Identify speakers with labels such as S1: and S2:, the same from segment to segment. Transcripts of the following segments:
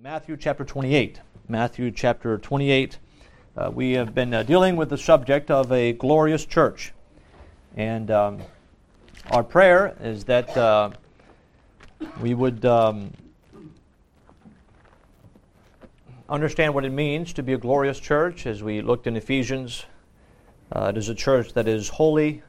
S1: Matthew chapter 28. Matthew chapter 28. We have been dealing with the subject of a glorious church. And our prayer is that we would understand what it means to be a glorious church. As we looked in Ephesians, it is a church that is holy,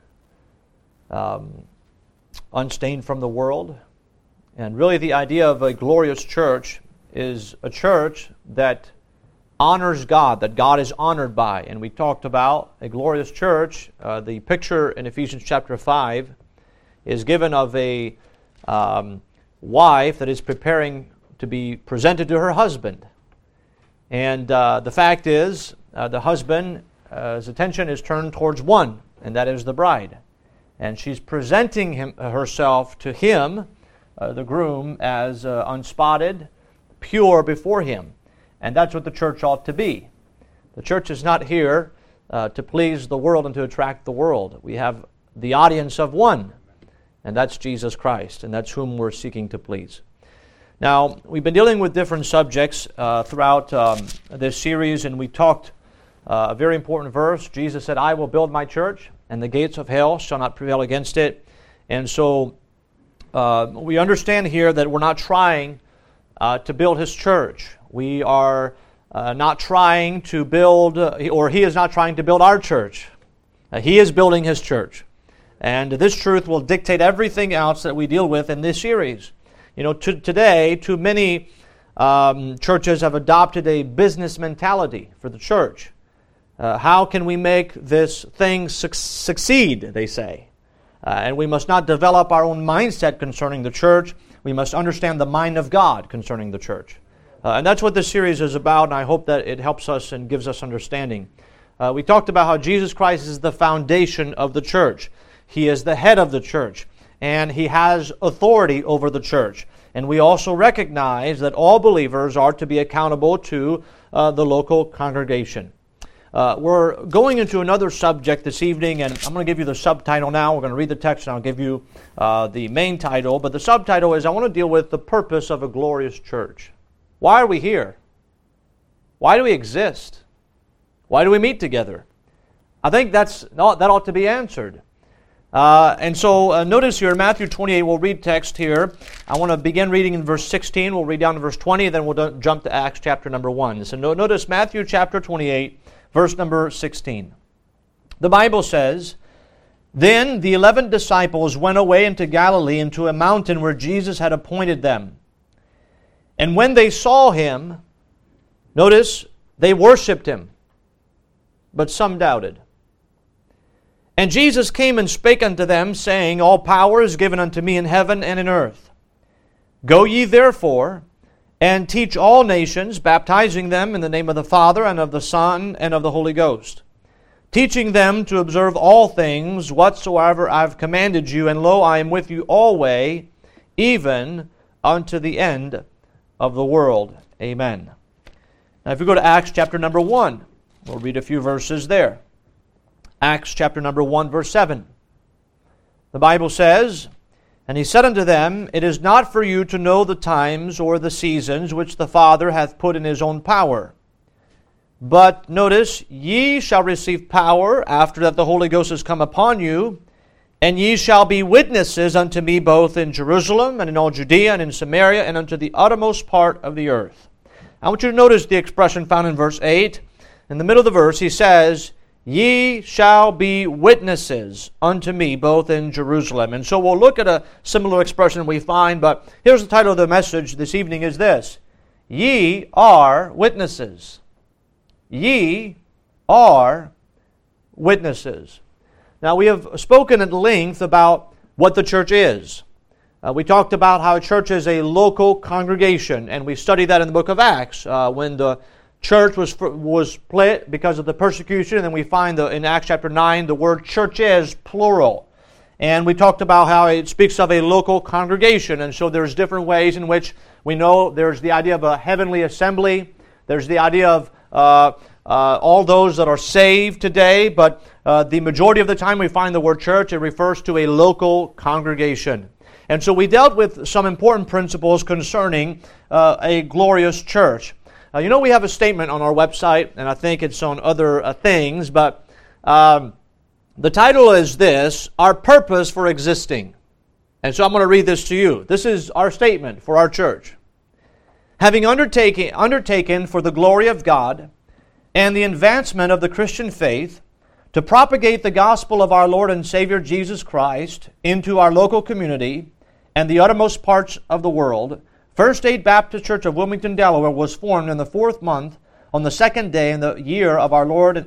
S1: unstained from the world. And really the idea of a glorious church is a church that honors God, that God is honored by. And we talked about a glorious church. The picture in Ephesians chapter 5 is given of a wife that is preparing to be presented to her husband. And the fact is, the husband's attention is turned towards one, and that is the bride. And she's presenting herself to him, the groom, as unspotted, pure before him. And that's what the church ought to be. The church is not here to please the world and to attract the world. We have the audience of one, and that's Jesus Christ, and that's whom we're seeking to please. Now, we've been dealing with different subjects throughout this series, and we talked a very important verse. Jesus said, "I will build my church, and the gates of hell shall not prevail against it." And so we understand here that we're not trying to build His church. We are not trying to build, or He is not trying to build our church. He is building His church. And this truth will dictate everything else that we deal with in this series. You know, today, too many churches have adopted a business mentality for the church. How can we make this thing succeed, they say. And we must not develop our own mindset concerning the church. We must understand the mind of God concerning the church. And that's what this series is about, and I hope that it helps us and gives us understanding. We talked about how Jesus Christ is the foundation of the church. He is the head of the church, and He has authority over the church. And we also recognize that all believers are to be accountable to the local congregation. We're going into another subject this evening, and I'm going to give you the subtitle now. We're going to read the text, and I'll give you the main title. But the subtitle is, I want to deal with the purpose of a glorious church. Why are we here? Why do we exist? Why do we meet together? I think that ought to be answered. And so notice here in Matthew 28, we'll read text here. I want to begin reading in verse 16. We'll read down to verse 20, and then we'll jump to Acts chapter number 1. So notice Matthew chapter 28, verse number 16. The Bible says, "Then the 11 disciples went away into Galilee, into a mountain where Jesus had appointed them. And when they saw Him," notice, "they worshipped Him, but some doubted. And Jesus came and spake unto them, saying, All power is given unto me in heaven and in earth. Go ye therefore, and teach all nations, baptizing them in the name of the Father, and of the Son, and of the Holy Ghost, teaching them to observe all things whatsoever I have commanded you, and lo, I am with you alway, even unto the end of the world." Amen. Now if we go to Acts chapter number 1, we'll read a few verses there. Acts chapter number 1, verse 7. The Bible says, "And He said unto them, It is not for you to know the times or the seasons which the Father hath put in His own power. But," notice, "ye shall receive power after that the Holy Ghost is come upon you, and ye shall be witnesses unto me both in Jerusalem and in all Judea and in Samaria and unto the uttermost part of the earth." I want you to notice the expression found in verse 8. In the middle of the verse, He says, "Ye shall be witnesses unto me both in Jerusalem." And so we'll look at a similar expression we find, but here's the title of the message this evening is this: Ye are witnesses. Ye are witnesses. Now we have spoken at length about what the church is. We talked about how a church is a local congregation, and we studied that in the book of Acts when the church was split because of the persecution, and then we find in Acts chapter 9 the word church is plural. And we talked about how it speaks of a local congregation, and so there's different ways in which we know there's the idea of a heavenly assembly, there's the idea of all those that are saved today, but the majority of the time we find the word church, it refers to a local congregation. And so we dealt with some important principles concerning a glorious church. We have a statement on our website, and I think it's on other things, but the title is this: Our Purpose for Existing. And so I'm going to read this to you. This is our statement for our church. Having undertaken for the glory of God and the advancement of the Christian faith, to propagate the gospel of our Lord and Savior Jesus Christ into our local community and the uttermost parts of the world, First Aid Baptist Church of Wilmington, Delaware was formed in the 4th month on the 2nd day in the year of our Lord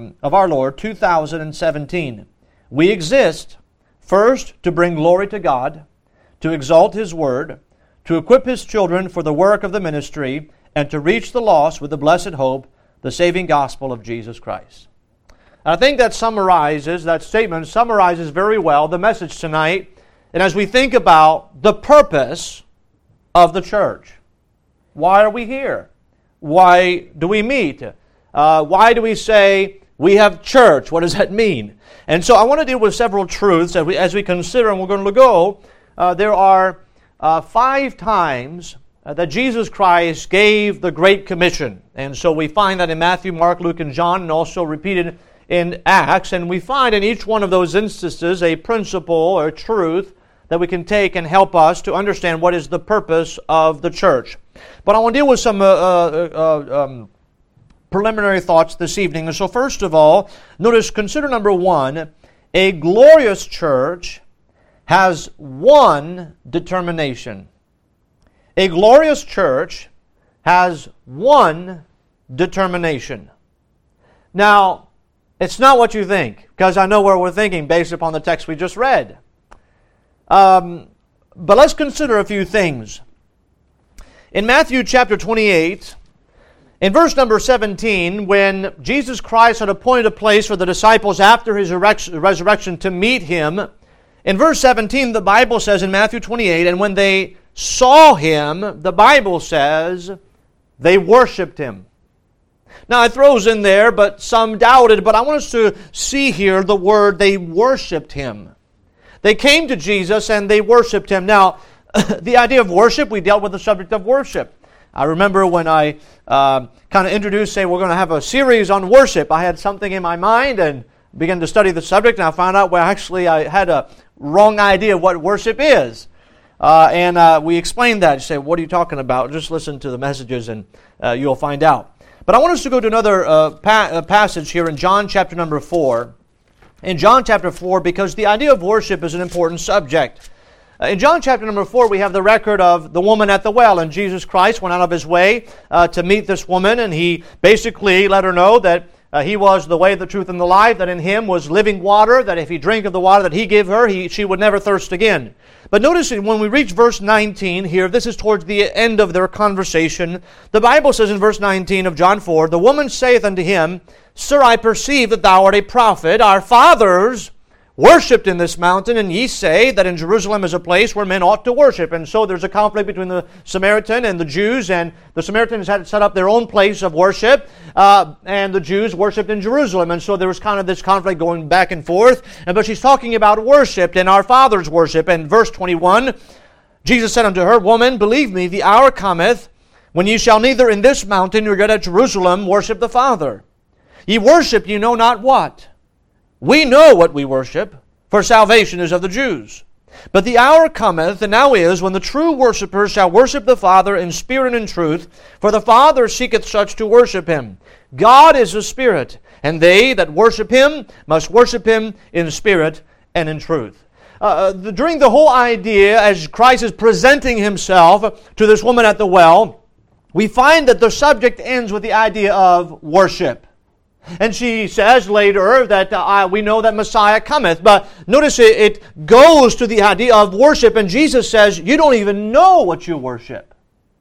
S1: 2017. We exist, first, to bring glory to God, to exalt His Word, to equip His children for the work of the ministry, and to reach the lost with the blessed hope, the saving gospel of Jesus Christ. I think that statement summarizes very well the message tonight. And as we think about the purpose of the church, why are we here? Why do we meet? Why do we say we have church? What does that mean? And so I want to deal with several truths as we consider, and we're going to go. There are 5 times that Jesus Christ gave the Great Commission. And so we find that in Matthew, Mark, Luke, and John, and also repeated in Acts, and we find in each one of those instances a principle or truth that we can take and help us to understand what is the purpose of the church. But I want to deal with some preliminary thoughts this evening. And so first of all, consider number 1, a glorious church has one determination. A glorious church has one determination. Now, it's not what you think, because I know where we're thinking based upon the text we just read. But let's consider a few things. In Matthew chapter 28, in verse number 17, when Jesus Christ had appointed a place for the disciples after His resurrection to meet Him, in verse 17, the Bible says in Matthew 28, and when they saw Him, the Bible says, they worshiped Him. Now, it throws in there, but some doubted, but I want us to see here the word, they worshiped Him. They came to Jesus and they worshiped Him. Now, the idea of worship, we dealt with the subject of worship. I remember when I kind of introduced, saying we're going to have a series on worship, I had something in my mind and began to study the subject, and I found out, I had a wrong idea of what worship is. And we explained that. You say, what are you talking about? Just listen to the messages and you'll find out. But I want us to go to another passage here in John chapter number 4. In John chapter 4, because the idea of worship is an important subject. In John chapter number 4, we have the record of the woman at the well, and Jesus Christ went out of His way to meet this woman, and He basically let her know that He was the way, the truth, and the life, that in Him was living water, that if He drank of the water that He gave her, she would never thirst again. But notice when we reach verse 19 here, this is towards the end of their conversation. The Bible says in verse 19 of John 4, the woman saith unto Him, Sir, I perceive that thou art a prophet. Our fathers worshipped in this mountain, and ye say that in Jerusalem is a place where men ought to worship. And so there's a conflict between the Samaritan and the Jews, and the Samaritans had set up their own place of worship, and the Jews worshipped in Jerusalem. And so there was kind of this conflict going back and forth. But she's talking about worship, and our fathers worship. And verse 21, Jesus said unto her, Woman, believe me, the hour cometh when ye shall neither in this mountain nor yet at Jerusalem worship the Father. Ye worship ye know not what. We know what we worship, for salvation is of the Jews. But the hour cometh, and now is, when the true worshippers shall worship the Father in spirit and in truth, for the Father seeketh such to worship Him. God is a spirit, and they that worship Him must worship Him in spirit and in truth. During the whole idea, as Christ is presenting Himself to this woman at the well, we find that the subject ends with the idea of worship. And she says later that we know that Messiah cometh. But notice it goes to the idea of worship. And Jesus says, you don't even know what you worship.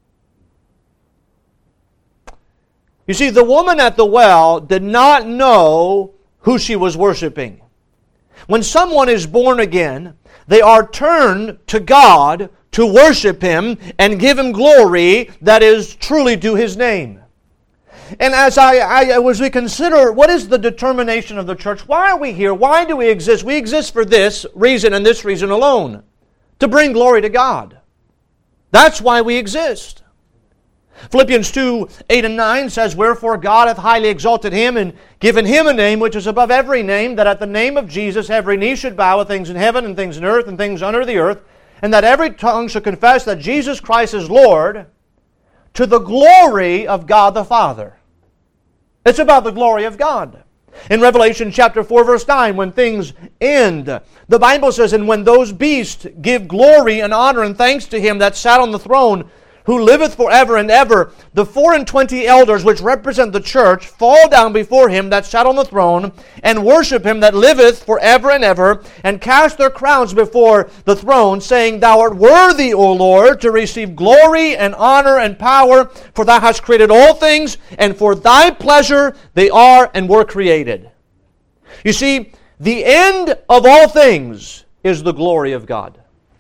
S1: You see, the woman at the well did not know who she was worshiping. When someone is born again, they are turned to God to worship Him and give Him glory that is truly due His name. And as we consider what is the determination of the church, why are we here? Why do we exist? We exist for this reason and this reason alone. to bring glory to God. That's why we exist. Philippians 2, 8 and 9 says, Wherefore God hath highly exalted Him, and given Him a name which is above every name, that at the name of Jesus every knee should bow, of things in heaven, and things in earth, and things under the earth, and that every tongue should confess that Jesus Christ is Lord, to the glory of God the Father. It's about the glory of God. In Revelation chapter 4, verse 9, when things end, the Bible says, And when those beasts give glory and honor and thanks to Him that sat on the throne, who liveth forever and ever, the 24 elders which represent the church fall down before Him that sat on the throne, and worship Him that liveth forever and ever, and cast their crowns before the throne, saying, Thou art worthy, O Lord, to receive glory and honor and power, for Thou hast created all things, and for Thy pleasure they are and were created. You see, the end of all things is the glory of God.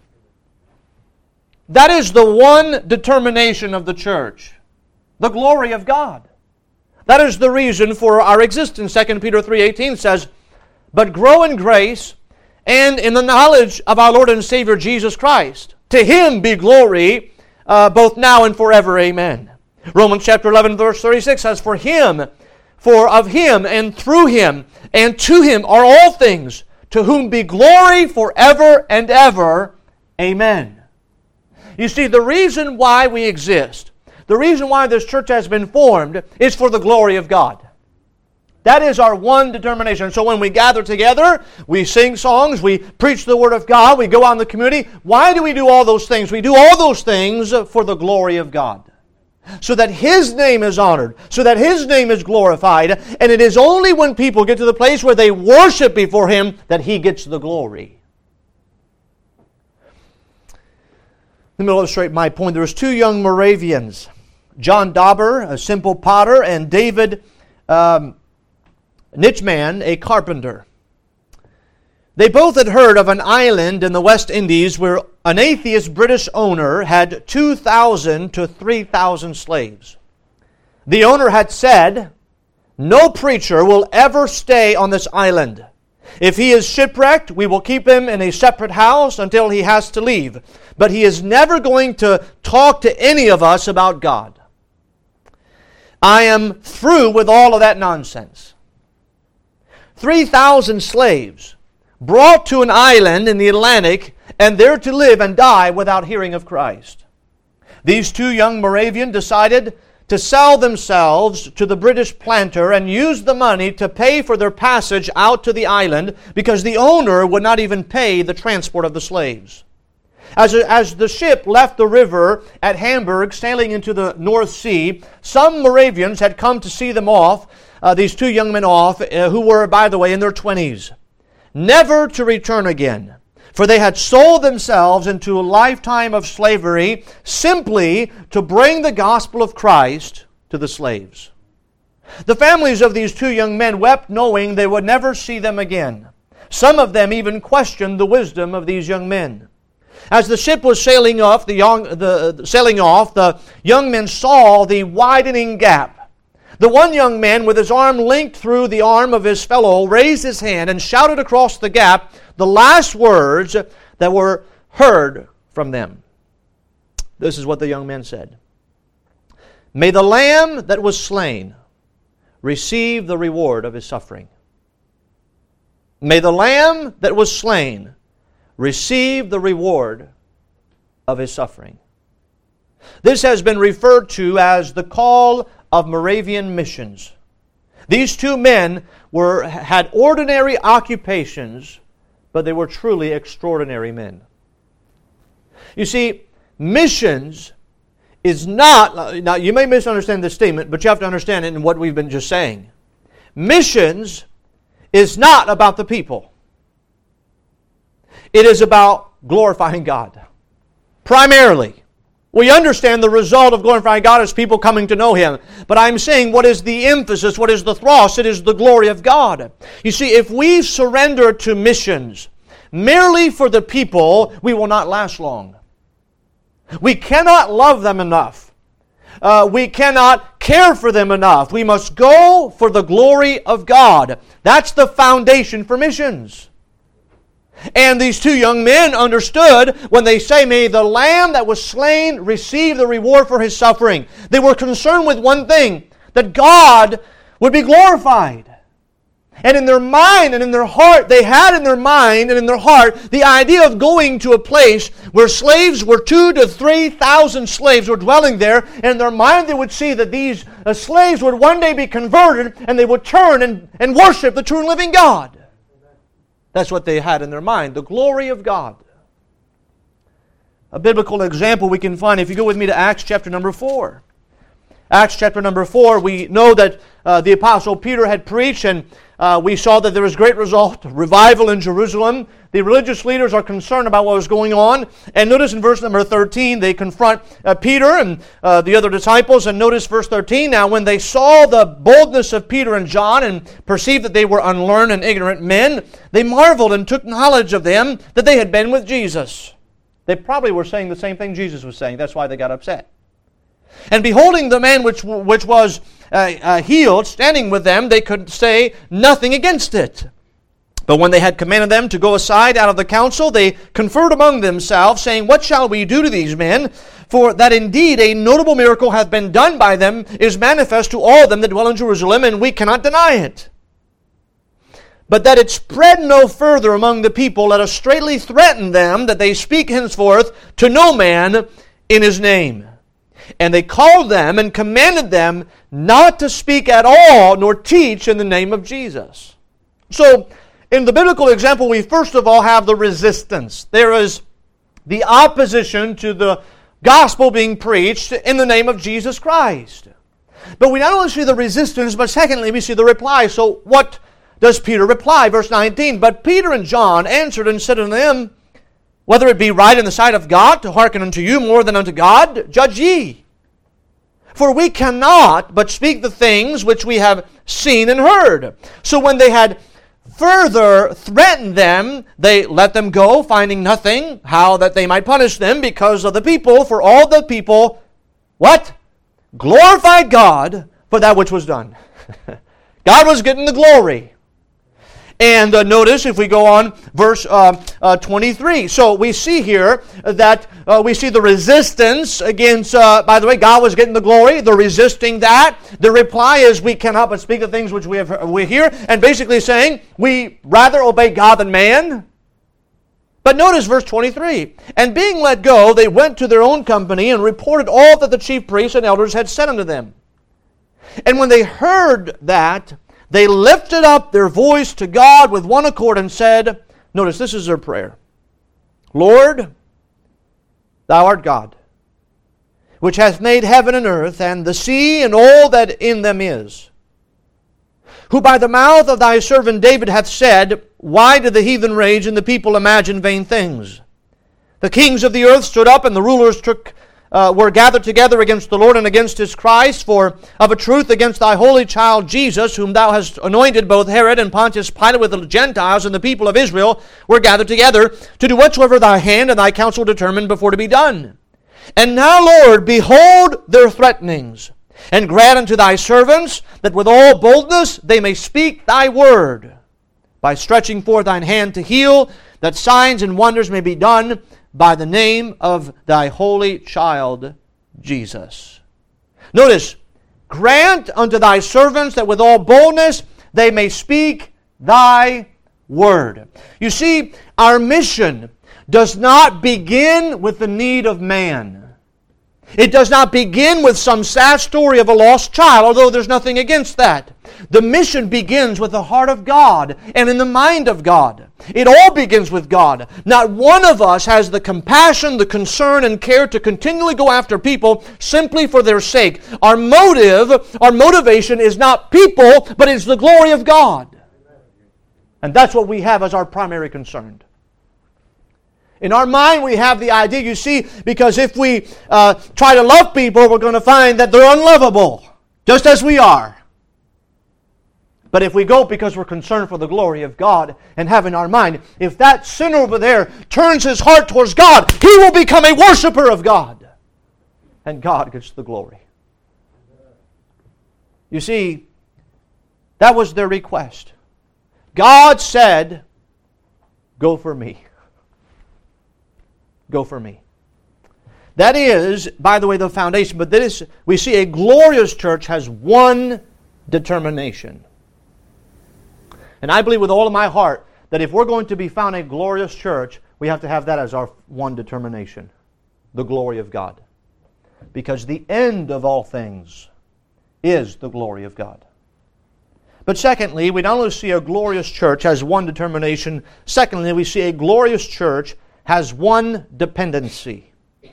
S1: That is the one determination of the church, the glory of God. That is the reason for our existence. 2 Peter 3:18 says, But grow in grace and in the knowledge of our Lord and Savior Jesus Christ. To Him be glory both now and forever. Amen. Romans chapter 11 verse 36 says, For of Him and through Him and to Him are all things, to whom be glory forever and ever. Amen. You see, the reason why we exist, the reason why this church has been formed, is for the glory of God. That is our one determination. So when we gather together, we sing songs, we preach the Word of God, we go out in the community. Why do we do all those things? We do all those things for the glory of God, so that His name is honored, so that His name is glorified. And it is only when people get to the place where they worship before Him that He gets the glory. Let me illustrate my point. There was two young Moravians, John Dauber, a simple potter, and David Nitschmann, a carpenter. They both had heard of an island in the West Indies where an atheist British owner had 2,000 to 3,000 slaves. The owner had said, No preacher will ever stay on this island. If he is shipwrecked, we will keep him in a separate house until he has to leave. But he is never going to talk to any of us about God. I am through with all of that nonsense. 3,000 slaves brought to an island in the Atlantic, and there to live and die without hearing of Christ. These two young Moravians decided to sell themselves to the British planter and use the money to pay for their passage out to the island, because the owner would not even pay the transport of the slaves. As the ship left the river at Hamburg, sailing into the North Sea, some Moravians had come to see them off, these two young men off, who were, by the way, in their 20s, never to return again. For they had sold themselves into a lifetime of slavery simply to bring the gospel of Christ to the slaves. The families of these two young men wept, knowing they would never see them again. Some of them even questioned the wisdom of these young men. As the ship was sailing off, the young men saw the widening gap. The one young man, with his arm linked through the arm of his fellow, raised his hand and shouted across the gap the last words that were heard from them. This is what the young man said. May the Lamb that was slain receive the reward of His suffering. May the Lamb that was slain receive the reward of His suffering. This has been referred to as the call of Moravian missions. These two men had ordinary occupations, but they were truly extraordinary men. You see, missions is not, now you may misunderstand this statement, but you have to understand it in what we've been just saying. Missions is not about the people. It is about glorifying God. Primarily. We understand the result of glorifying God is people coming to know Him. But I'm saying, what is the emphasis? What is the thrust? It is the glory of God. You see, if we surrender to missions merely for the people, we will not last long. We cannot love them enough. We cannot care for them enough. We must go for the glory of God. That's the foundation for missions. And these two young men understood when they say, "May the Lamb that was slain receive the reward for His suffering." They were concerned with one thing, that God would be glorified. And in their mind and in their heart, they had in their mind and in their heart the idea of going to a place where slaves were 2,000 to 3,000 slaves were dwelling there. And in their mind they would see that these slaves would one day be converted and they would turn and worship the true and living God. That's what they had in their mind, the glory of God. A biblical example we can find, if you go with me to Acts chapter number 4. Acts chapter number 4, we know that the Apostle Peter had preached, and we saw that there was great revival in Jerusalem. The religious leaders are concerned about what was going on. And notice in verse number 13, they confront Peter and the other disciples. And notice verse 13, "Now when they saw the boldness of Peter and John and perceived that they were unlearned and ignorant men, they marveled and took knowledge of them that they had been with Jesus." They probably were saying the same thing Jesus was saying. That's why they got upset. "And beholding the man which was healed, standing with them, they could say nothing against it. But when they had commanded them to go aside out of the council, they conferred among themselves, saying, What shall we do to these men? For that indeed a notable miracle hath been done by them is manifest to all them that dwell in Jerusalem, and we cannot deny it. But that it spread no further among the people, let us straitly threaten them that they speak henceforth to no man in His name. And they called them and commanded them not to speak at all, nor teach in the name of Jesus." So, in the biblical example, we first of all have the resistance. There is the opposition to the gospel being preached in the name of Jesus Christ. But we not only see the resistance, but secondly, we see the reply. So, what does Peter reply? Verse 19, "But Peter and John answered and said unto them, Whether it be right in the sight of God to hearken unto you more than unto God, judge ye. For we cannot but speak the things which we have seen and heard." So when they had further threatened them, they let them go, finding nothing, how that they might punish them because of the people. For all the people, what? Glorified God for that which was done. God was getting the glory. And notice, if we go on, verse 23. So we see here that we see the resistance against, by the way, God was getting the glory. They're resisting that. The reply is, we cannot but speak the things which we hear. And basically saying, we rather obey God than man. But notice verse 23. "And being let go, they went to their own company and reported all that the chief priests and elders had said unto them. And when they heard that, they lifted up their voice to God with one accord and said," notice this is their prayer, "Lord, Thou art God, which hath made heaven and earth, and the sea, and all that in them is, who by the mouth of Thy servant David hath said, Why did the heathen rage, and the people imagine vain things? The kings of the earth stood up, and the rulers were gathered together against the Lord and against His Christ, for of a truth against Thy holy child Jesus, whom Thou hast anointed, both Herod and Pontius Pilate with the Gentiles and the people of Israel were gathered together to do whatsoever Thy hand and Thy counsel determined before to be done. And now, Lord, behold their threatenings, and grant unto Thy servants that with all boldness they may speak Thy word, by stretching forth Thine hand to heal, that signs and wonders may be done by the name of Thy holy child, Jesus." Notice, grant unto Thy servants that with all boldness they may speak Thy word. You see, our mission does not begin with the need of man. It does not begin with some sad story of a lost child, although there's nothing against that. The mission begins with the heart of God and in the mind of God. It all begins with God. Not one of us has the compassion, the concern, and care to continually go after people simply for their sake. Our motivation is not people, but it's the glory of God. And that's what we have as our primary concern. In our mind, we have the idea, you see, because if we try to love people, we're going to find that they're unlovable, just as we are. But if we go because we're concerned for the glory of God and have in our mind, if that sinner over there turns his heart towards God, he will become a worshiper of God. And God gets the glory. You see, that was their request. God said, Go for me. Go for me. That is, by the way, the foundation. But this, we see a glorious church has one determination. And I believe with all of my heart that if we're going to be found a glorious church, we have to have that as our one determination. The glory of God. Because the end of all things is the glory of God. But secondly, we not only see a glorious church has one determination, secondly, we see a glorious church has one dependency.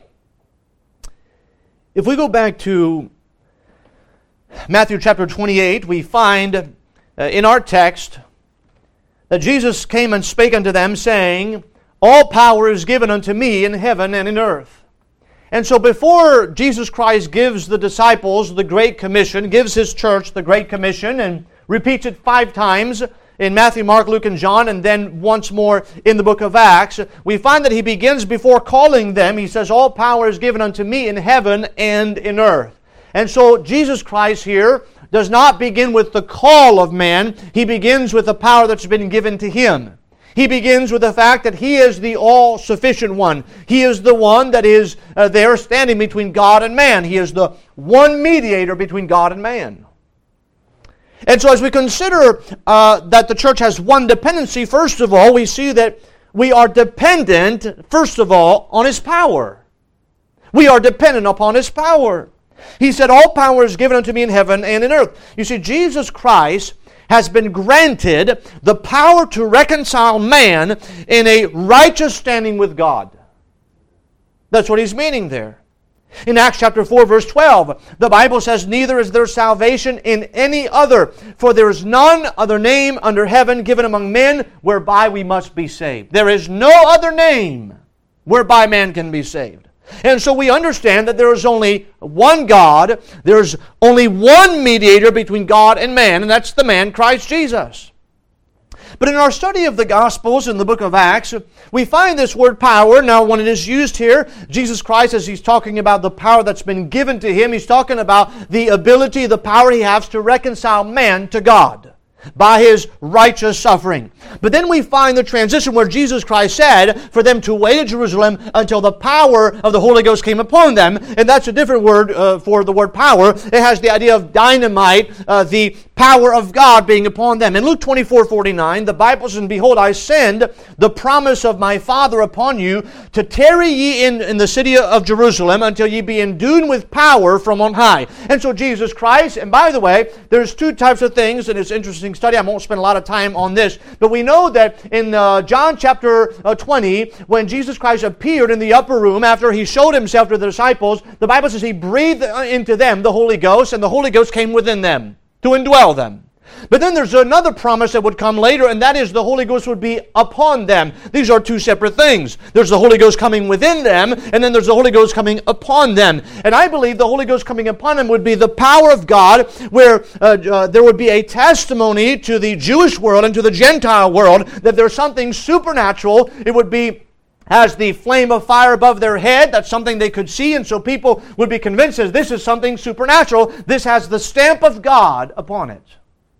S1: If we go back to Matthew chapter 28, we find in our text that Jesus came and spake unto them, saying, All power is given unto me in heaven and in earth. And so before Jesus Christ gives the disciples the Great Commission, gives His church the Great Commission, and repeats it 5 times in Matthew, Mark, Luke, and John, and then once more in the book of Acts, we find that He begins before calling them. He says, All power is given unto me in heaven and in earth. And so Jesus Christ here does not begin with the call of man. He begins with the power that's been given to Him. He begins with the fact that He is the all-sufficient one. He is the one that is there standing between God and man. He is the one mediator between God and man. And so as we consider that the church has one dependency, first of all, we see that we are dependent, first of all, on His power. We are dependent upon His power. He said, All power is given unto me in heaven and in earth. You see, Jesus Christ has been granted the power to reconcile man in a righteous standing with God. That's what He's meaning there. In Acts chapter 4, verse 12, the Bible says, Neither is there salvation in any other, for there is none other name under heaven given among men whereby we must be saved. There is no other name whereby man can be saved. And so we understand that there is only one God, there's only one mediator between God and man, and that's the man Christ Jesus. But in our study of the Gospels in the book of Acts, we find this word power. Now, when it is used here, Jesus Christ, as He's talking about the power that's been given to Him, He's talking about the ability, the power He has to reconcile man to God by His righteous suffering. But then we find the transition where Jesus Christ said for them to wait in Jerusalem until the power of the Holy Ghost came upon them. And that's a different word for the word power. It has the idea of dynamite, the power of God being upon them. In Luke 24:49, the Bible says, Behold, I send the promise of my Father upon you to tarry ye in the city of Jerusalem until ye be endued with power from on high. And so Jesus Christ, and by the way, there's 2 types of things, and it's interesting study. I won't spend a lot of time on this, but we know that in John chapter 20, when Jesus Christ appeared in the upper room after He showed Himself to the disciples, the Bible says He breathed into them the Holy Ghost, and the Holy Ghost came within them to indwell them. But then there's another promise that would come later, and that is the Holy Ghost would be upon them. These are 2 separate things. There's the Holy Ghost coming within them, and then there's the Holy Ghost coming upon them. And I believe the Holy Ghost coming upon them would be the power of God, where there would be a testimony to the Jewish world and to the Gentile world that there's something supernatural. It would be as the flame of fire above their head. That's something they could see, and so people would be convinced that this is something supernatural. This has the stamp of God upon it.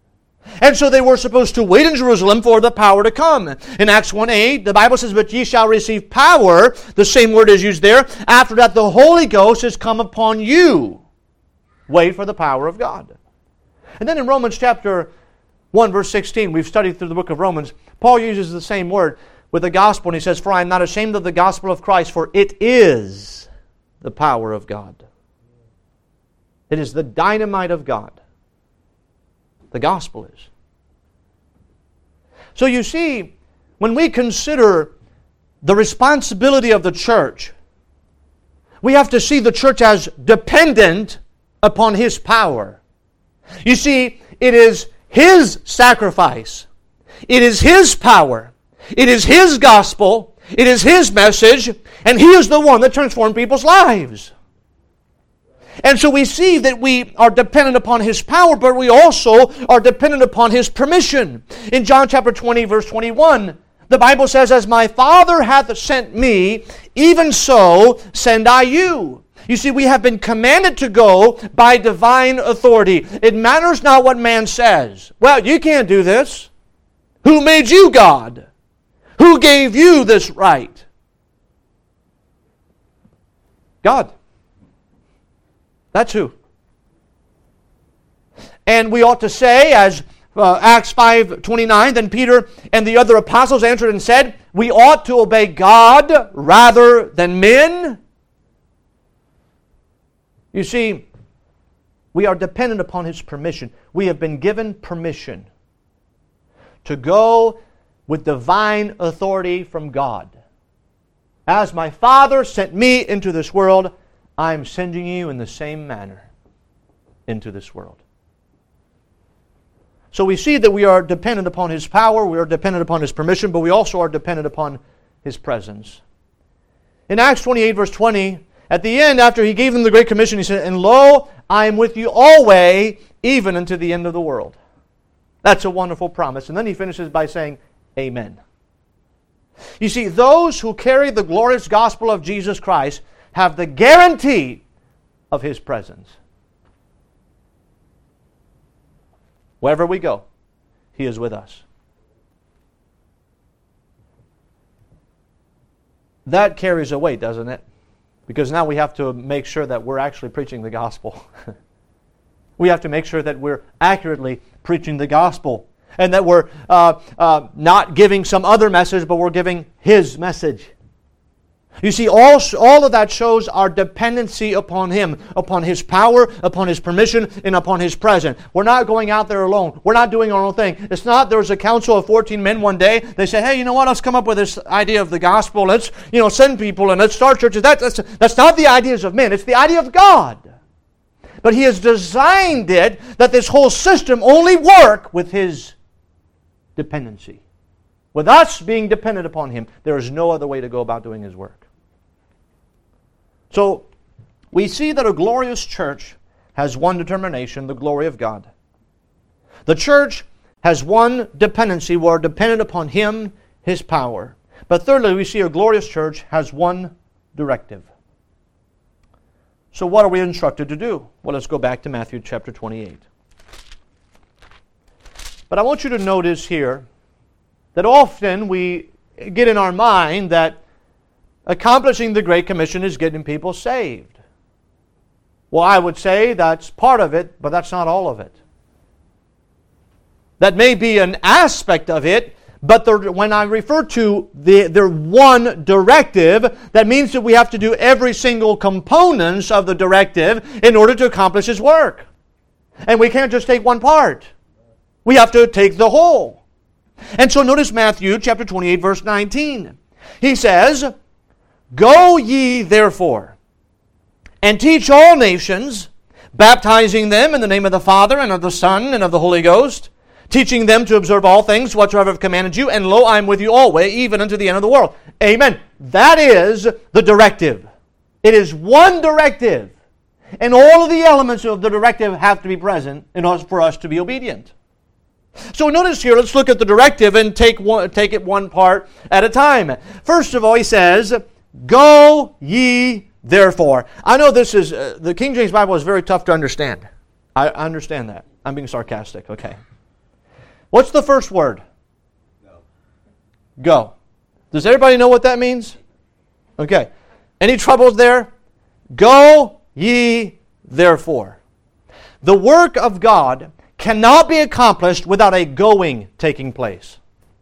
S1: And so they were supposed to wait in Jerusalem for the power to come. In Acts 1:8, the Bible says, But ye shall receive power, the same word is used there, after that the Holy Ghost has come upon you. Wait for the power of God. And then in Romans chapter 1, verse 16, we've studied through the book of Romans, Paul uses the same word with the gospel, and he says, For I am not ashamed of the gospel of Christ, for it is the power of God. It is the dynamite of God. The gospel is. So you see, when we consider the responsibility of the church, we have to see the church as dependent upon His power. You see, it is His sacrifice. It is His power. It is His gospel. It is His message. And He is the one that transformed people's lives. And so we see that we are dependent upon His power, but we also are dependent upon His permission. In John chapter 20, verse 21, the Bible says, As my Father hath sent me, even so send I you. You see, we have been commanded to go by divine authority. It matters not what man says. Well, you can't do this. Who made you God? Who gave you this right? God. That's who. And we ought to say, as Acts 5:29, then Peter and the other apostles answered and said, we ought to obey God rather than men. You see, we are dependent upon His permission. We have been given permission to go with divine authority from God. As my Father sent me into this world, I am sending you in the same manner into this world. So we see that we are dependent upon His power, we are dependent upon His permission, but we also are dependent upon His presence. In Acts 28, verse 20, at the end, after He gave them the Great Commission, He said, and lo, I am with you always, even unto the end of the world. That's a wonderful promise. And then He finishes by saying, Amen. You see, those who carry the glorious gospel of Jesus Christ have the guarantee of His presence. Wherever we go, He is with us. That carries a weight, doesn't it? Because now we have to make sure that we're actually preaching the gospel. We have to make sure that we're accurately preaching the gospel. And that we're not giving some other message, but we're giving His message. You see, all of that shows our dependency upon Him, upon His power, upon His permission, and upon His presence. We're not going out there alone. We're not doing our own thing. It's not there was a council of 14 men one day. They said, hey, you know what? Let's come up with this idea of the gospel. Let's send people and let's start churches. That's not the ideas of men. It's the idea of God. But He has designed it that this whole system only work with His dependency. With us being dependent upon Him, there is no other way to go about doing His work. So, we see that a glorious church has one determination, the glory of God. The church has one dependency. We are dependent upon Him, His power. But thirdly, we see a glorious church has one directive. So what are we instructed to do? Well, let's go back to Matthew chapter 28. But I want you to notice here that often we get in our mind that accomplishing the Great Commission is getting people saved. Well, I would say that's part of it, but that's not all of it. That may be an aspect of it, but when I refer to their one directive, that means that we have to do every single component of the directive in order to accomplish His work. And we can't just take one part. We have to take the whole. And so notice Matthew chapter 28, verse 19. He says, go ye therefore, and teach all nations, baptizing them in the name of the Father, and of the Son, and of the Holy Ghost, teaching them to observe all things whatsoever I have commanded you, and lo, I am with you always, even unto the end of the world. Amen. That is the directive. It is one directive. And all of the elements of the directive have to be present in order for us to be obedient. So notice here, let's look at the directive and take it one part at a time. First of all, he says, go ye therefore. I know this is, the King James Bible is very tough to understand. I understand that. I'm being sarcastic, okay. What's the first word? Go. Does everybody know what that means? Okay. Any troubles there? Go ye therefore. The work of God cannot be accomplished without a going taking place.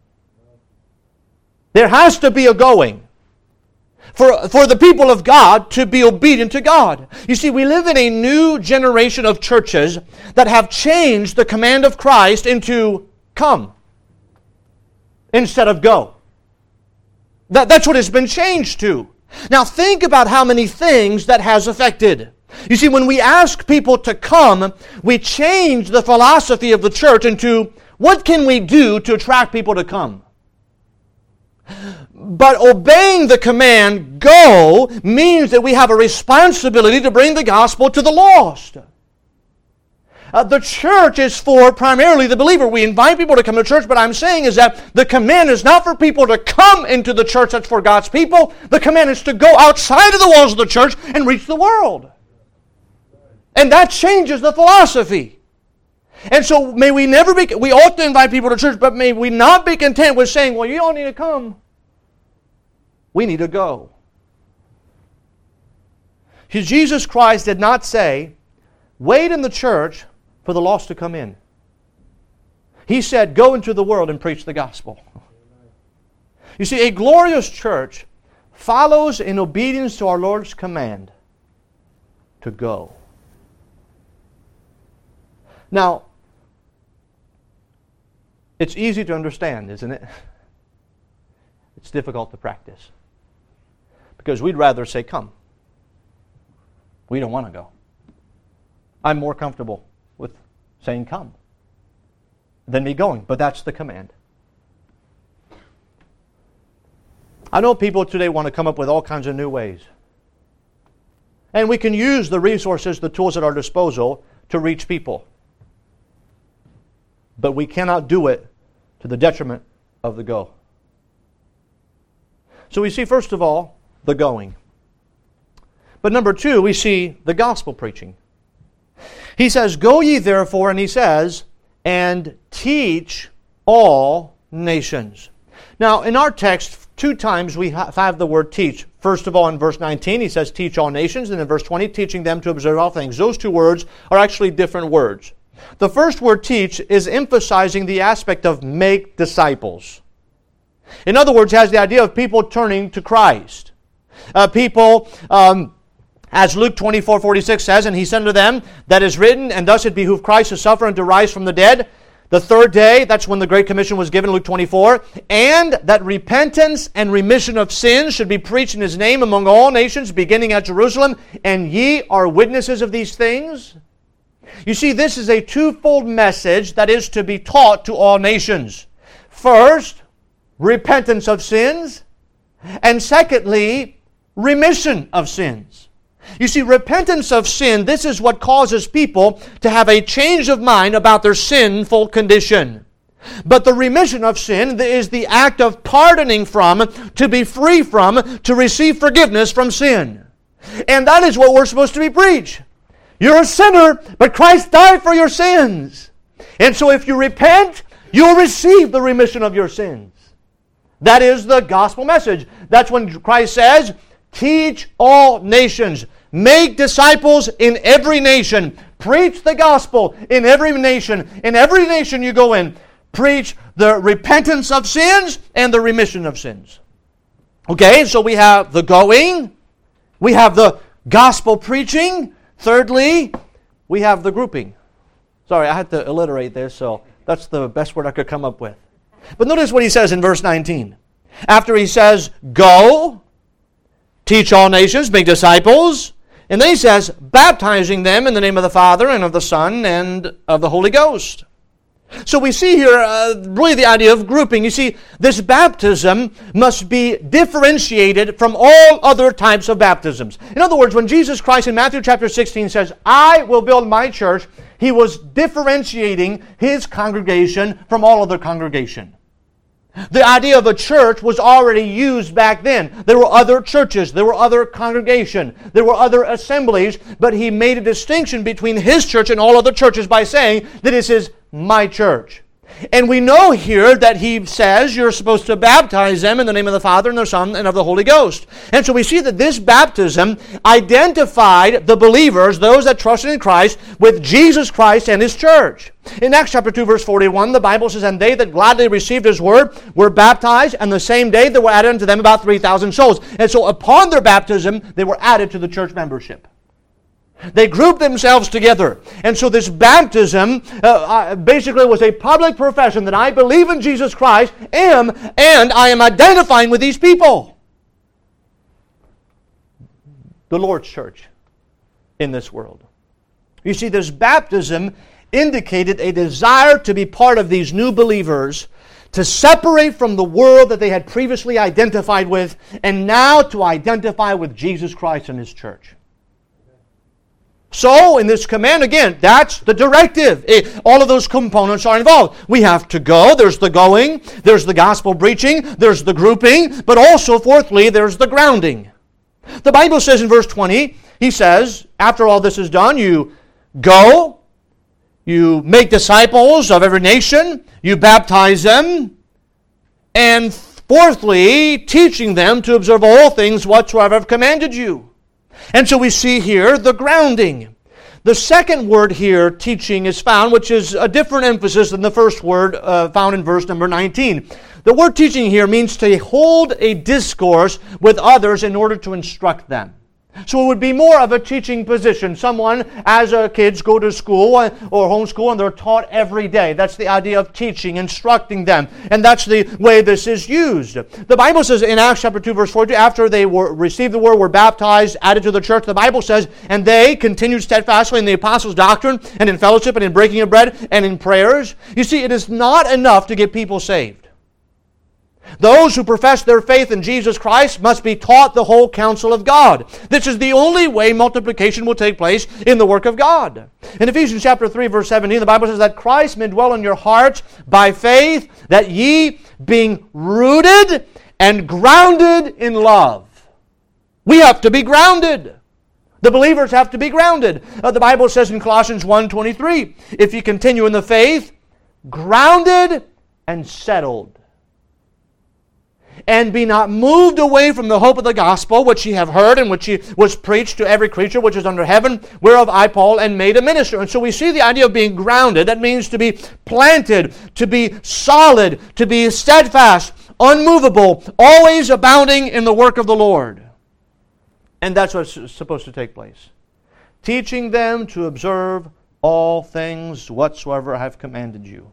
S1: There has to be a going for the people of God to be obedient to God. You see, we live in a new generation of churches that have changed the command of Christ into come instead of go. That's what it's been changed to. Now think about how many things that has affected. You see, when we ask people to come, we change the philosophy of the church into what can we do to attract people to come? But obeying the command, go, means that we have a responsibility to bring the gospel to the lost. The church is for primarily the believer. We invite people to come to church, but I'm saying is that the command is not for people to come into the church. That's for God's people. The command is to go outside of the walls of the church and reach the world. And that changes the philosophy. And so may we never be, we ought to invite people to church, but may we not be content with saying, well, you don't need to come. We need to go. Jesus Christ did not say, wait in the church for the lost to come in. He said, go into the world and preach the gospel. You see, a glorious church follows in obedience to our Lord's command to go. Now, it's easy to understand, isn't it? It's difficult to practice. Because we'd rather say, come. We don't want to go. I'm more comfortable with saying, come, than me going. But that's the command. I know people today want to come up with all kinds of new ways. And we can use the resources, the tools at our disposal to reach people. But we cannot do it to the detriment of the go. So we see, first of all, the going. But number two, we see the gospel preaching. He says, go ye therefore, and he says, and teach all nations. Now, in our text, two times we have the word teach. First of all, in verse 19, he says, teach all nations. And in verse 20, teaching them to observe all things. Those two words are actually different words. The first word, teach, is emphasizing the aspect of make disciples. In other words, it has the idea of people turning to Christ. As Luke 24:46 says, and he said unto them, that is written, and thus it behooved Christ to suffer and to rise from the dead. The third day, that's when the Great Commission was given, Luke 24, and that repentance and remission of sins should be preached in His name among all nations, beginning at Jerusalem, and ye are witnesses of these things. You see, this is a twofold message that is to be taught to all nations. First, repentance of sins, and secondly, remission of sins. You see, repentance of sin, this is what causes people to have a change of mind about their sinful condition. But the remission of sin is the act of pardoning from, to be free from, to receive forgiveness from sin. And that is what we're supposed to be preached. You're a sinner, but Christ died for your sins. And so if you repent, you'll receive the remission of your sins. That is the gospel message. That's when Christ says, teach all nations. Make disciples in every nation. Preach the gospel in every nation. In every nation you go in, preach the repentance of sins and the remission of sins. Okay, so we have the going. We have the gospel preaching. Thirdly, we have the grouping. Sorry, I had to alliterate this, so that's the best word I could come up with. But notice what he says in verse 19. After he says, go, teach all nations, make disciples. And then he says, baptizing them in the name of the Father and of the Son and of the Holy Ghost. So we see here really the idea of grouping. You see, this baptism must be differentiated from all other types of baptisms. In other words, when Jesus Christ in Matthew chapter 16 says, I will build my church, He was differentiating His congregation from all other congregation. The idea of a church was already used back then. There were other churches, there were other congregations, there were other assemblies, but He made a distinction between His church and all other churches by saying that this is my church. And we know here that He says you're supposed to baptize them in the name of the Father and the Son and of the Holy Ghost. And so we see that this baptism identified the believers, those that trusted in Christ, with Jesus Christ and His church. In Acts chapter 2 verse 41, the Bible says, and they that gladly received His word were baptized, and the same day there were added unto them about 3,000 souls. And so upon their baptism, they were added to the church membership. They grouped themselves together. And so this baptism basically was a public profession that I believe in Jesus Christ, and I am identifying with these people. The Lord's church in this world. You see, this baptism indicated a desire to be part of these new believers, to separate from the world that they had previously identified with, and now to identify with Jesus Christ and His church. So, in this command, again, that's the directive. All of those components are involved. We have to go. There's the going. There's the gospel preaching. There's the grouping. But also, fourthly, there's the grounding. The Bible says in verse 20, He says, after all this is done, you go, you make disciples of every nation, you baptize them, and Fourthly, teaching them to observe all things whatsoever I have commanded you. And so we see here the grounding. The second word here, teaching, is found, which is a different emphasis than the first word found in verse number 19. The word teaching here means to hold a discourse with others in order to instruct them. So it would be more of a teaching position. Someone, as kids go to school or homeschool, and they're taught every day. That's the idea of teaching, instructing them. And that's the way this is used. The Bible says in Acts chapter 2, verse 42, after they received the word, were baptized, added to the church, the Bible says, and they continued steadfastly in the apostles' doctrine, and in fellowship, and in breaking of bread, and in prayers. You see, it is not enough to get people saved. Those who profess their faith in Jesus Christ must be taught the whole counsel of God. This is the only way multiplication will take place in the work of God. In Ephesians chapter 3, verse 17, the Bible says that Christ may dwell in your hearts by faith, that ye, being rooted and grounded in love. We have to be grounded. The believers have to be grounded. The Bible says in Colossians 1:23, if you continue in the faith, grounded and settled, and be not moved away from the hope of the gospel, which ye have heard, and which was preached to every creature which is under heaven, whereof I, Paul, am made a minister. And so we see the idea of being grounded. That means to be planted, to be solid, to be steadfast, unmovable, always abounding in the work of the Lord. And that's what's supposed to take place. Teaching them to observe all things whatsoever I have commanded you.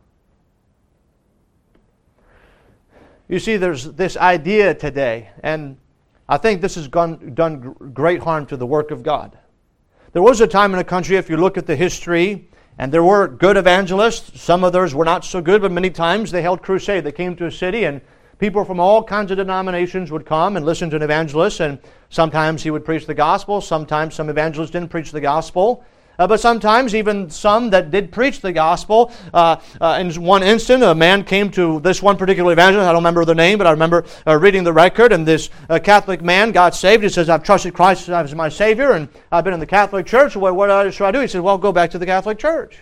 S1: You see, there's this idea today, and I think this has done great harm to the work of God. There was a time in a country, if you look at the history, and there were good evangelists. Some others were not so good, but many times they held crusade. They came to a city, and people from all kinds of denominations would come and listen to an evangelist, and sometimes he would preach the gospel. Sometimes some evangelists didn't preach the gospel. But sometimes even some that did preach the gospel. In one instant, a man came to this one particular evangelist. I don't remember the name, but I remember reading the record. And this Catholic man got saved. He says, I've trusted Christ as my Savior, and I've been in the Catholic Church. What should I do? He said, well, go back to the Catholic Church.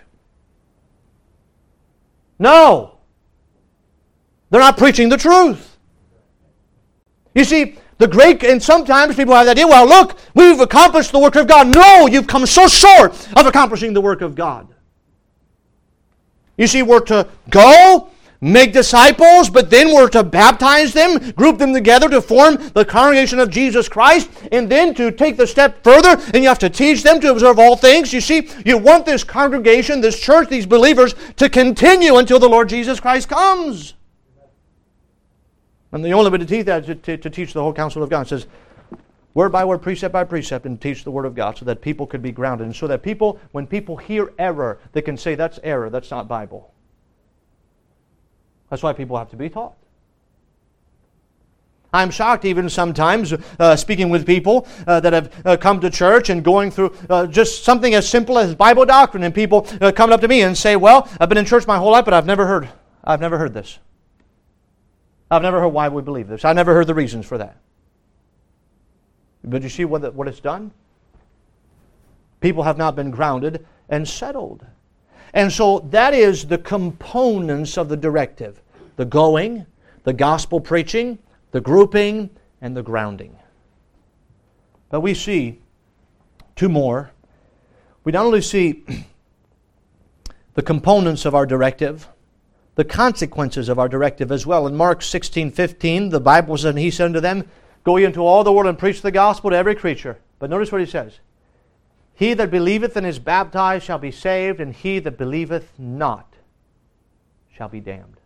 S1: No. They're not preaching the truth. You see, and sometimes people have the idea, well, look, we've accomplished the work of God. No, you've come so short of accomplishing the work of God. You see, we're to go, make disciples, but then we're to baptize them, group them together to form the congregation of Jesus Christ, and then to take the step further, and you have to teach them to observe all things. You see, you want this congregation, this church, these believers to continue until the Lord Jesus Christ comes. And the only way to teach that is to teach the whole counsel of God. It says, word by word, precept by precept, and teach the Word of God so that people could be grounded. And so that people, when people hear error, they can say, that's error, that's not Bible. That's why people have to be taught. I'm shocked even sometimes speaking with people that have come to church and going through just something as simple as Bible doctrine, and people come up to me and say, well, I've been in church my whole life, but I've never heard this. I've never heard why we believe this. I've never heard the reasons for that. But you see what it's done? People have not been grounded and settled. And so that is the components of the directive. The going, the gospel preaching, the grouping, and the grounding. But we see two more. We not only see the components of our directive, the consequences of our directive as well. In Mark 16:15, the Bible says, and he said unto them, go ye into all the world and preach the gospel to every creature. But notice what he says. He that believeth and is baptized shall be saved, and he that believeth not shall be damned.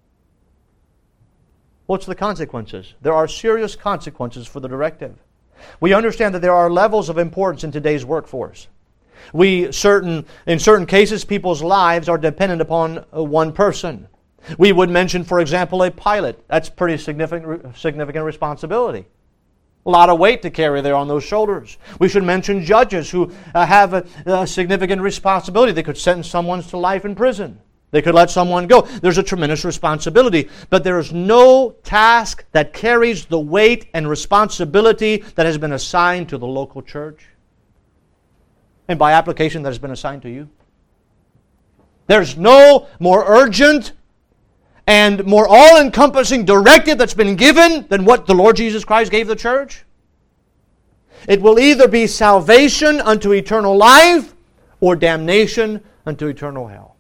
S1: What's the consequences? There are serious consequences for the directive. We understand that there are levels of importance in today's workforce. In certain cases, people's lives are dependent upon one person. We would mention, for example, a pilot. That's pretty significant responsibility. A lot of weight to carry there on those shoulders. We should mention judges who have a significant responsibility. They could sentence someone to life in prison. They could let someone go. There's a tremendous responsibility. But there is no task that carries the weight and responsibility that has been assigned to the local church. And by application, that has been assigned to you. There's no more urgent and more all-encompassing directive that's been given than what the Lord Jesus Christ gave the church? It will either be salvation unto eternal life or damnation unto eternal hell.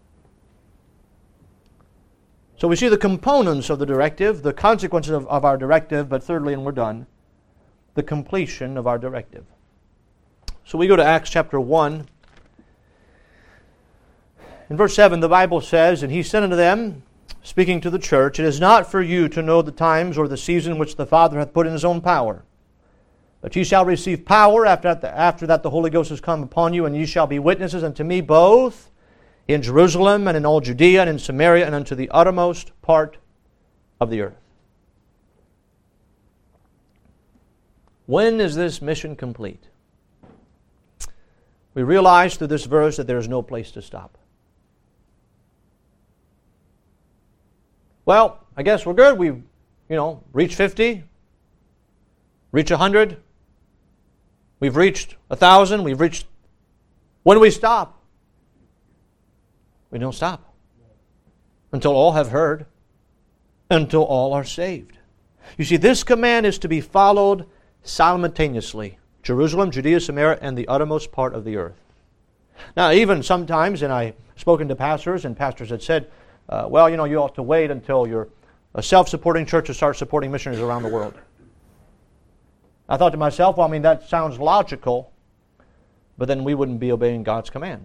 S1: So we see the components of the directive, the consequences of our directive, but thirdly, and we're done, the completion of our directive. So we go to Acts chapter 1. In verse 7, the Bible says, "And he said unto them, speaking to the church, It is not for you to know the times or the season which the Father hath put in His own power. But ye shall receive power after that the Holy Ghost is come upon you, and ye shall be witnesses unto me both in Jerusalem and in all Judea and in Samaria and unto the uttermost part of the earth." When is this mission complete? We realize through this verse that there is no place to stop. Well, I guess we're good. We've, reached 50, reached 100. We've reached 1,000. We've reached... When do we stop? We don't stop. Until all have heard. Until all are saved. You see, this command is to be followed simultaneously. Jerusalem, Judea, Samaria, and the uttermost part of the earth. Now, even sometimes, and I've spoken to pastors, and pastors had said, you ought to wait until you're a self-supporting church to start supporting missionaries around the world. I thought to myself, that sounds logical, but then we wouldn't be obeying God's command.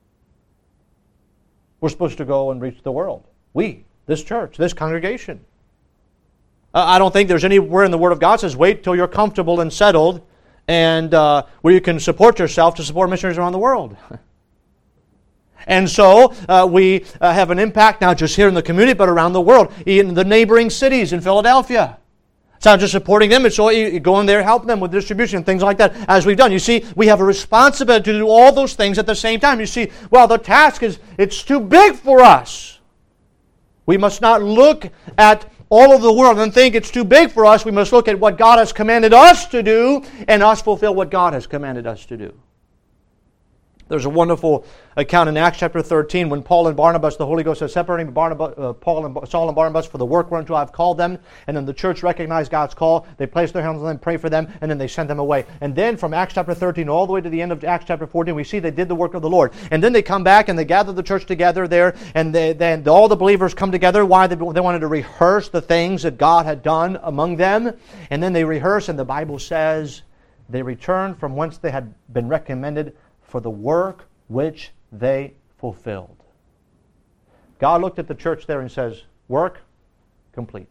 S1: We're supposed to go and reach the world. We, this church, this congregation. I don't think there's anywhere in the Word of God that says, wait till you're comfortable and settled and where you can support yourself to support missionaries around the world. And so we have an impact not just here in the community, but around the world, in the neighboring cities in Philadelphia. It's not just supporting them, it's going there, helping them with distribution, things like that, as we've done. You see, we have a responsibility to do all those things at the same time. You see, the task it's too big for us. We must not look at all of the world and think it's too big for us. We must look at what God has commanded us to do and us fulfill what God has commanded us to do. There's a wonderful account in Acts chapter 13 when Paul and Barnabas, the Holy Ghost says, separating Saul and Barnabas for the work whereunto I've called them. And then the church recognized God's call. They placed their hands on them, prayed for them, and then they sent them away. And then from Acts chapter 13 all the way to the end of Acts chapter 14, we see they did the work of the Lord. And then they come back and they gather the church together there, and then all the believers come together. Why? They wanted to rehearse the things that God had done among them. And then they rehearse, and the Bible says they returned from whence they had been recommended for the work which they fulfilled. God looked at the church there and says, work complete.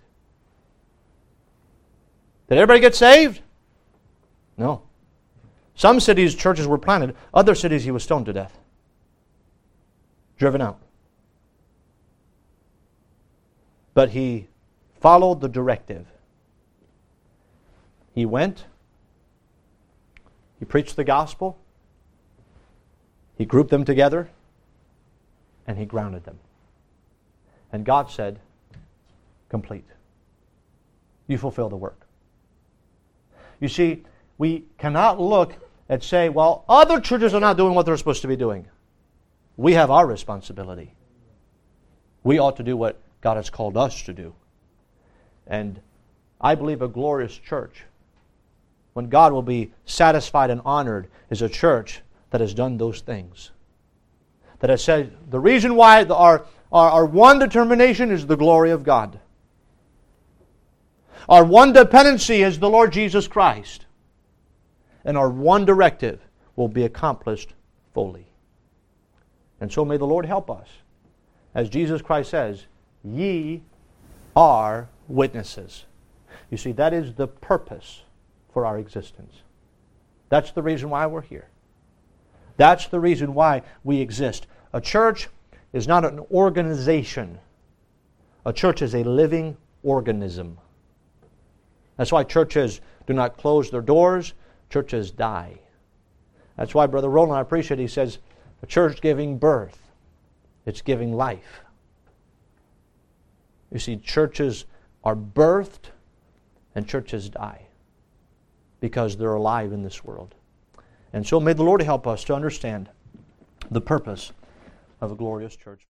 S1: Did everybody get saved? No. Some cities, churches were planted. Other cities, he was stoned to death. Driven out. But he followed the directive. He went. He preached the gospel. He grouped them together, and he grounded them. And God said, complete. You fulfill the work. You see, we cannot look and say, other churches are not doing what they're supposed to be doing. We have our responsibility. We ought to do what God has called us to do. And I believe a glorious church, when God will be satisfied and honored, is a church that has done those things. That has said, the reason why our one determination is the glory of God. Our one dependency is the Lord Jesus Christ. And our one directive will be accomplished fully. And so may the Lord help us. As Jesus Christ says, ye are witnesses. You see, that is the purpose for our existence. That's the reason why we're here. That's the reason why we exist. A church is not an organization. A church is a living organism. That's why churches do not close their doors. Churches die. That's why Brother Roland, I appreciate, he says, a church giving birth. It's giving life. You see, churches are birthed and churches die because they're alive in this world. And so may the Lord help us to understand the purpose of a glorious church.